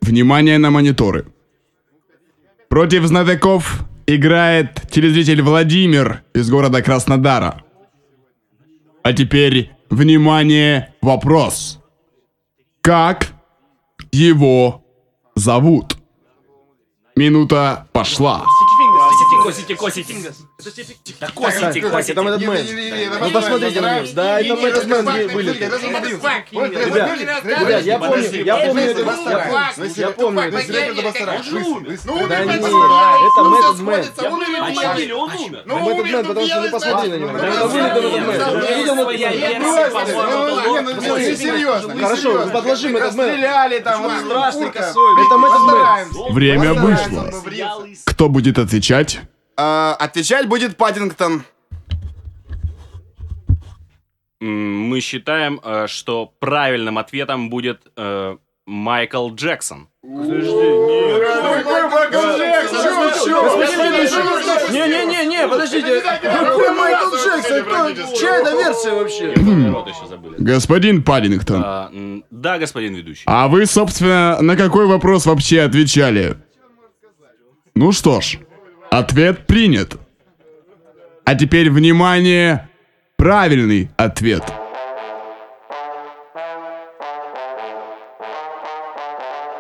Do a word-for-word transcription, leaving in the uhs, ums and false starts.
Внимание на мониторы. Против знатоков играет телезритель Владимир из города Краснодара. А теперь, внимание, вопрос. Как его зовут? Минута пошла. Косите, косите. Да косите, косите. Там этот мэн. Ну посмотрите на него. Да, это этот мэн вылет. Ребят, ребят, я помню, я помню это. Я помню это. Да не, это Мэтт Мэн. А четыре, он умер. Мэтт Мэн, потому что не посмотри на него. Это вылет Мэтт Мэн. Я видел Мэтт Мэн. Серьезно. Хорошо, мы подложим этот Мэн. Стреляли там, вот страшный косой. Это Мэтт Мэн. Время вышло. Кто будет отвечать? А, отвечать будет Паддингтон. М, Мы считаем, э, что правильным ответом будет э, Майкл Джексон. Не-не-не, подождите. Какой Майкл Джексон? Кто? Чья это версия вообще? Рот еще забыли. Господин Паддингтон. А, м, Да, господин ведущий. А вы, собственно, на какой вопрос вообще отвечали? Ну что ж, ответ принят. А теперь, внимание, правильный ответ.